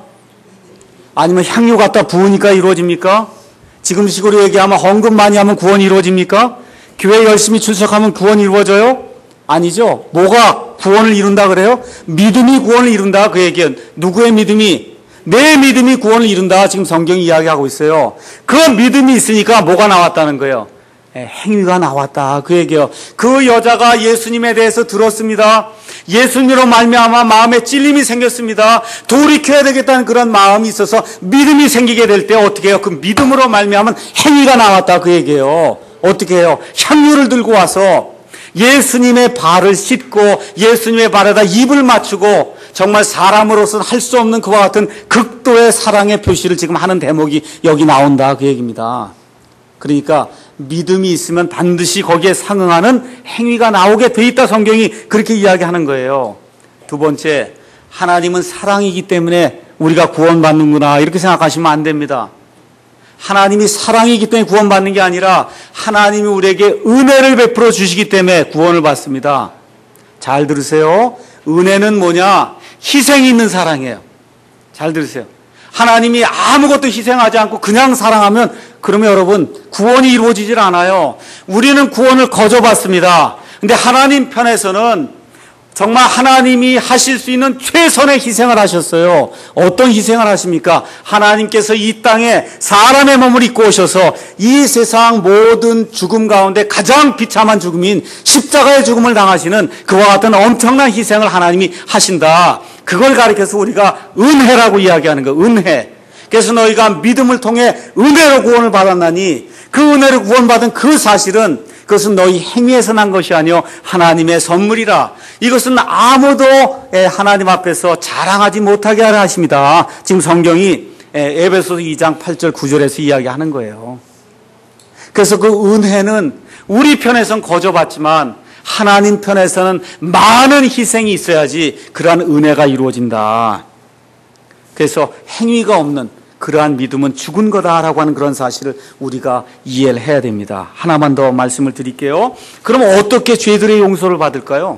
아니면 향유 갖다 부으니까 이루어집니까? 지금 식으로 얘기하면 헌금 많이 하면 구원이 이루어집니까? 교회 열심히 출석하면 구원이 이루어져요? 아니죠. 뭐가 구원을 이룬다 그래요? 믿음이 구원을 이룬다 그 얘기는. 누구의 믿음이? 내 믿음이 구원을 이룬다 지금 성경이 이야기하고 있어요. 그 믿음이 있으니까 뭐가 나왔다는 거예요? 행위가 나왔다 그 얘기예요. 그 여자가 예수님에 대해서 들었습니다. 예수님으로 말미암아 마음에 찔림이 생겼습니다. 돌이켜야 되겠다는 그런 마음이 있어서 믿음이 생기게 될 때 어떻게 해요? 그 믿음으로 말미암은 행위가 나왔다 그 얘기예요. 어떻게 해요? 향유를 들고 와서 예수님의 발을 씻고 예수님의 발에다 입을 맞추고 정말 사람으로서는 할 수 없는 그와 같은 극도의 사랑의 표시를 지금 하는 대목이 여기 나온다 그 얘기입니다. 그러니까 믿음이 있으면 반드시 거기에 상응하는 행위가 나오게 돼 있다 성경이 그렇게 이야기하는 거예요. 두 번째, 하나님은 사랑이기 때문에 우리가 구원받는구나 이렇게 생각하시면 안 됩니다. 하나님이 사랑이기 때문에 구원받는 게 아니라 하나님이 우리에게 은혜를 베풀어 주시기 때문에 구원을 받습니다. 잘 들으세요. 은혜는 뭐냐? 희생이 있는 사랑이에요. 잘 들으세요. 하나님이 아무것도 희생하지 않고 그냥 사랑하면 그러면 여러분 구원이 이루어지질 않아요. 우리는 구원을 거저받습니다. 근데 하나님 편에서는 정말 하나님이 하실 수 있는 최선의 희생을 하셨어요. 어떤 희생을 하십니까? 하나님께서 이 땅에 사람의 몸을 입고 오셔서 이 세상 모든 죽음 가운데 가장 비참한 죽음인 십자가의 죽음을 당하시는 그와 같은 엄청난 희생을 하나님이 하신다. 그걸 가리켜서 우리가 은혜라고 이야기하는 거예요. 은혜. 그래서 너희가 믿음을 통해 은혜로 구원을 받았나니 그 은혜로 구원받은 그 사실은 그것은 너희 행위에서 난 것이 아니요 하나님의 선물이라. 이것은 아무도 하나님 앞에서 자랑하지 못하게 하라 하십니다. 지금 성경이 에베소서 2장 8절 9절에서 이야기하는 거예요. 그래서 그 은혜는 우리 편에서는 거저받지만 하나님 편에서는 많은 희생이 있어야지 그러한 은혜가 이루어진다. 그래서 행위가 없는 그러한 믿음은 죽은 거다라고 하는 그런 사실을 우리가 이해를 해야 됩니다. 하나만 더 말씀을 드릴게요. 그럼 어떻게 죄들의 용서를 받을까요?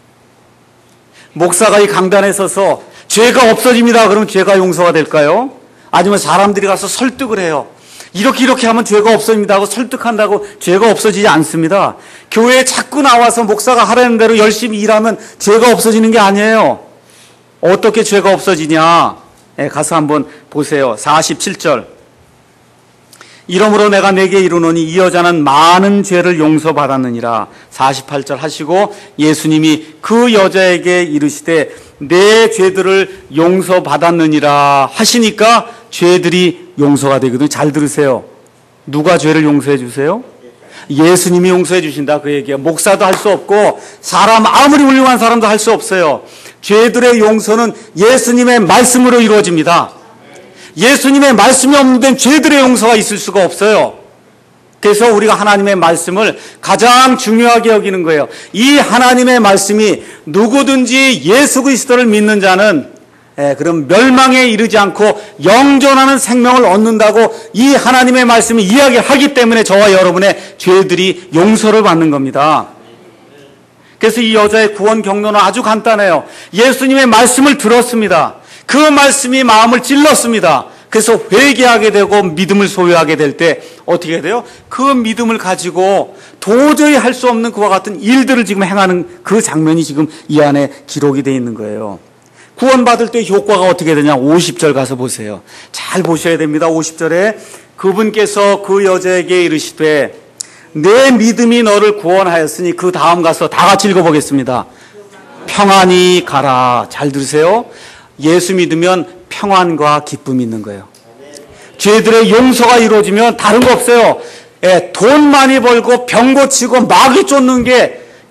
목사가 이 강단에 서서 죄가 없어집니다. 그러면 죄가 용서가 될까요? 아니면 사람들이 가서 설득을 해요. 이렇게 하면 죄가 없어집니다 하고 설득한다고 죄가 없어지지 않습니다. 교회에 자꾸 나와서 목사가 하라는 대로 열심히 일하면 죄가 없어지는 게 아니에요. 어떻게 죄가 없어지냐? 가서 한번 보세요. 47절. 이러므로 내가 내게 이르노니 이 여자는 많은 죄를 용서받았느니라. 48절 하시고 예수님이 그 여자에게 이르시되 내 죄들을 용서받았느니라 하시니까 죄들이 용서가 되거든요. 잘 들으세요. 누가 죄를 용서해 주세요? 예수님이 용서해 주신다 그 얘기예요. 목사도 할 수 없고 사람 아무리 훌륭한 사람도 할 수 없어요. 죄들의 용서는 예수님의 말씀으로 이루어집니다. 예수님의 말씀이 없는 데는 죄들의 용서가 있을 수가 없어요. 그래서 우리가 하나님의 말씀을 가장 중요하게 여기는 거예요. 이 하나님의 말씀이 누구든지 예수 그리스도를 믿는 자는 그럼 멸망에 이르지 않고 영존하는 생명을 얻는다고 이 하나님의 말씀이 이야기하기 때문에 저와 여러분의 죄들이 용서를 받는 겁니다. 그래서 이 여자의 구원 경로는 아주 간단해요. 예수님의 말씀을 들었습니다. 그 말씀이 마음을 찔렀습니다. 그래서 회개하게 되고 믿음을 소유하게 될 때 어떻게 돼요? 그 믿음을 가지고 도저히 할 수 없는 그와 같은 일들을 지금 행하는 그 장면이 지금 이 안에 기록이 되어 있는 거예요. 구원받을 때 효과가 어떻게 되냐? 50절 가서 보세요. 잘 보셔야 됩니다. 50절에 그분께서 그 여자에게 이르시되 내 믿음이 너를 구원하였으니 그 다음 가서 다 같이 읽어보겠습니다. 평안히 가라. 잘 들으세요. 예수 믿으면 평안과 기쁨이 있는 거예요. 죄들의 용서가 이루어지면 다른 거 없어요. 돈 많이 벌고 병 고치고 마귀 쫓는 게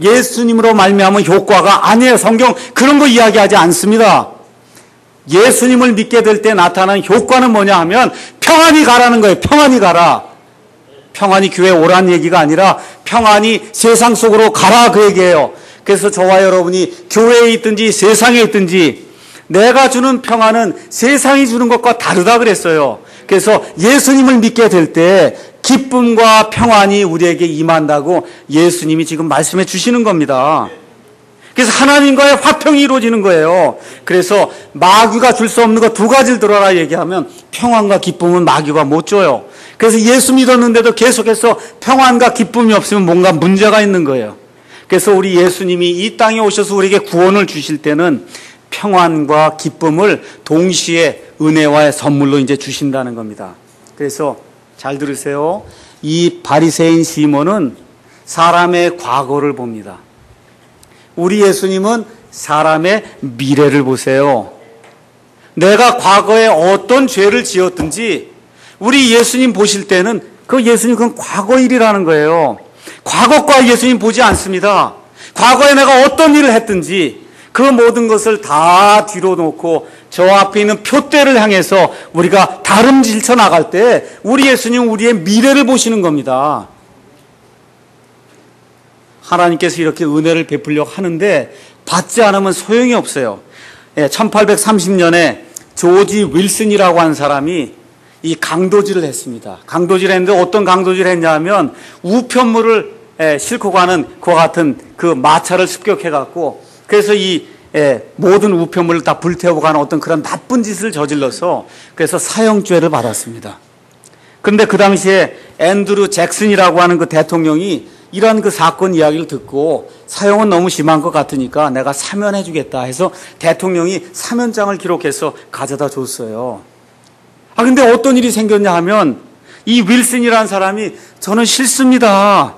예수님으로 말미암은 효과가 아니에요. 성경 그런 거 이야기하지 않습니다. 예수님을 믿게 될 때 나타나는 효과는 뭐냐 하면 평안히 가라는 거예요. 평안히 가라. 평안히 교회에 오라는 얘기가 아니라 평안히 세상 속으로 가라 그 얘기예요. 그래서 저와 여러분이 교회에 있든지 세상에 있든지 내가 주는 평안은 세상이 주는 것과 다르다 그랬어요. 그래서 예수님을 믿게 될 때 기쁨과 평안이 우리에게 임한다고 예수님이 지금 말씀해 주시는 겁니다. 그래서 하나님과의 화평이 이루어지는 거예요. 그래서 마귀가 줄 수 없는 거 두 가지를 들어라 얘기하면 평안과 기쁨은 마귀가 못 줘요. 그래서 예수 믿었는데도 계속해서 평안과 기쁨이 없으면 뭔가 문제가 있는 거예요. 그래서 우리 예수님이 이 땅에 오셔서 우리에게 구원을 주실 때는 평안과 기쁨을 동시에 은혜와의 선물로 이제 주신다는 겁니다. 그래서 잘 들으세요. 이 바리새인 시몬은 사람의 과거를 봅니다. 우리 예수님은 사람의 미래를 보세요. 내가 과거에 어떤 죄를 지었든지 우리 예수님 보실 때는 그 예수님 그건 과거 일이라는 거예요. 과거과 예수님 보지 않습니다. 과거에 내가 어떤 일을 했든지 그 모든 것을 다 뒤로 놓고 저 앞에 있는 표대를 향해서 우리가 다름질쳐 나갈 때 우리 예수님은 우리의 미래를 보시는 겁니다. 하나님께서 이렇게 은혜를 베풀려고 하는데 받지 않으면 소용이 없어요. 1830년에 조지 윌슨이라고 하는 사람이 이 강도질을 했습니다. 강도질을 했는데 어떤 강도질을 했냐면 우편물을 싣고 가는 그와 같은 그 마차를 습격해갖고 그래서 이 모든 우편물을 다 불태우고 가는 어떤 그런 나쁜 짓을 저질러서 그래서 사형죄를 받았습니다. 그런데 그 당시에 앤드루 잭슨이라고 하는 그 대통령이 이런 그 사건 이야기를 듣고 사형은 너무 심한 것 같으니까 내가 사면해 주겠다 해서 대통령이 사면장을 기록해서 가져다 줬어요. 근데 어떤 일이 생겼냐 하면 이 윌슨이라는 사람이 저는 싫습니다.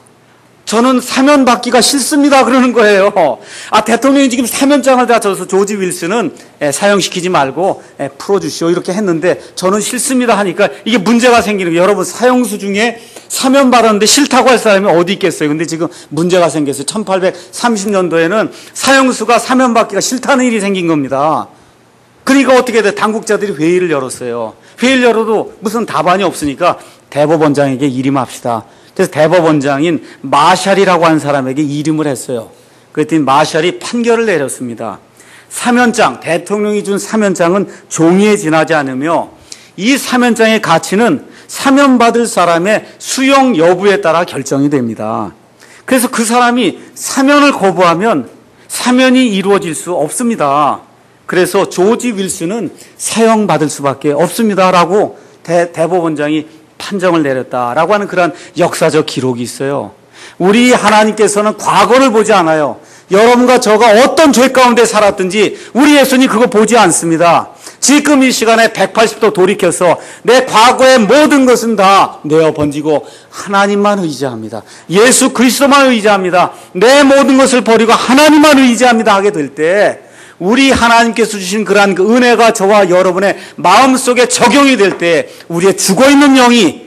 저는 사면 받기가 싫습니다. 그러는 거예요. 대통령이 지금 사면장을 다 줘서 조지 윌슨은 사형시키지 말고 풀어주시오. 이렇게 했는데 저는 싫습니다 하니까 이게 문제가 생기는 거예요. 여러분 사형수 중에 사면 받았는데 싫다고 할 사람이 어디 있겠어요. 근데 지금 문제가 생겼어요. 1830년도에는 사형수가 사면 받기가 싫다는 일이 생긴 겁니다. 그러니까 어떻게 돼? 당국자들이 회의를 열었어요. 회의를 열어도 무슨 답안이 없으니까 대법원장에게 일임합시다. 그래서 대법원장인 마샬이라고 하는 사람에게 이름을 했어요. 그랬더니 마샬이 판결을 내렸습니다. 사면장, 대통령이 준 사면장은 종이에 지나지 않으며 이 사면장의 가치는 사면받을 사람의 수용 여부에 따라 결정이 됩니다. 그래서 그 사람이 사면을 거부하면 사면이 이루어질 수 없습니다. 그래서 조지 윌슨은 사형받을 수밖에 없습니다라고 대법원장이 판정을 내렸다라고 하는 그런 역사적 기록이 있어요. 우리 하나님께서는 과거를 보지 않아요. 여러분과 저가 어떤 죄 가운데 살았든지 우리 예수님 그거 보지 않습니다. 지금 이 시간에 180도 돌이켜서 내 과거의 모든 것은 다 내어 번지고 하나님만 의지합니다. 예수 그리스도만 의지합니다. 내 모든 것을 버리고 하나님만 의지합니다 하게 될 때 우리 하나님께서 주신 그러한 그 은혜가 저와 여러분의 마음속에 적용이 될 때 우리의 죽어있는 영이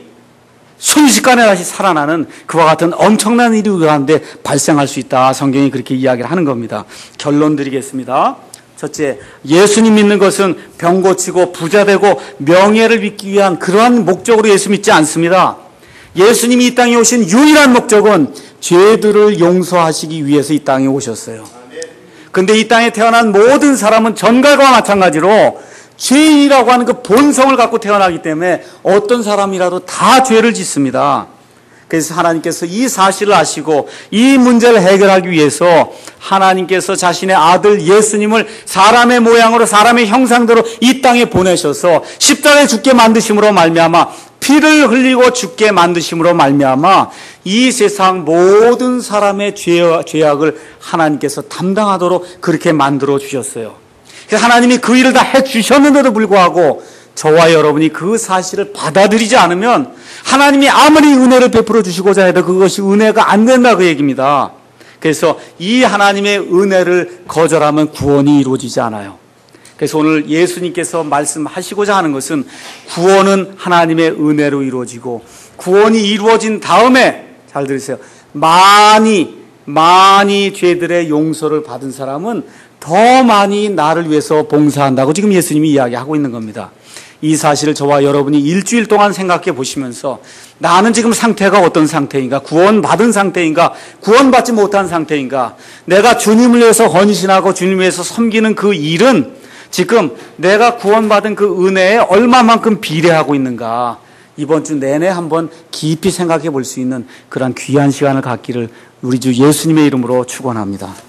순식간에 다시 살아나는 그와 같은 엄청난 일이 우리 가운데 발생할 수 있다. 성경이 그렇게 이야기를 하는 겁니다. 결론 드리겠습니다. 첫째, 예수님 믿는 것은 병 고치고 부자 되고 명예를 믿기 위한 그러한 목적으로 예수 믿지 않습니다. 예수님이 이 땅에 오신 유일한 목적은 죄들을 용서하시기 위해서 이 땅에 오셨어요. 근데 이 땅에 태어난 모든 사람은 전갈과 마찬가지로 죄인이라고 하는 그 본성을 갖고 태어나기 때문에 어떤 사람이라도 다 죄를 짓습니다. 그래서 하나님께서 이 사실을 아시고 이 문제를 해결하기 위해서 하나님께서 자신의 아들 예수님을 사람의 모양으로 사람의 형상대로 이 땅에 보내셔서 십자가에 죽게 만드심으로 말미암아 피를 흘리고 죽게 만드심으로 말미암아 이 세상 모든 사람의 죄악을 하나님께서 담당하도록 그렇게 만들어 주셨어요. 그래서 하나님이 그 일을 다 해주셨는데도 불구하고 저와 여러분이 그 사실을 받아들이지 않으면 하나님이 아무리 은혜를 베풀어 주시고자 해도 그것이 은혜가 안 된다 그 얘기입니다. 그래서 이 하나님의 은혜를 거절하면 구원이 이루어지지 않아요. 그래서 오늘 예수님께서 말씀하시고자 하는 것은 구원은 하나님의 은혜로 이루어지고 구원이 이루어진 다음에 잘 들으세요. 많이 많이 죄들의 용서를 받은 사람은 더 많이 나를 위해서 봉사한다고 지금 예수님이 이야기하고 있는 겁니다. 이 사실을 저와 여러분이 일주일 동안 생각해 보시면서 나는 지금 상태가 어떤 상태인가? 구원받은 상태인가? 구원받지 못한 상태인가? 내가 주님을 위해서 헌신하고 주님을 위해서 섬기는 그 일은 지금 내가 구원받은 그 은혜에 얼마만큼 비례하고 있는가? 이번 주 내내 한번 깊이 생각해 볼 수 있는 그런 귀한 시간을 갖기를 우리 주 예수님의 이름으로 축원합니다.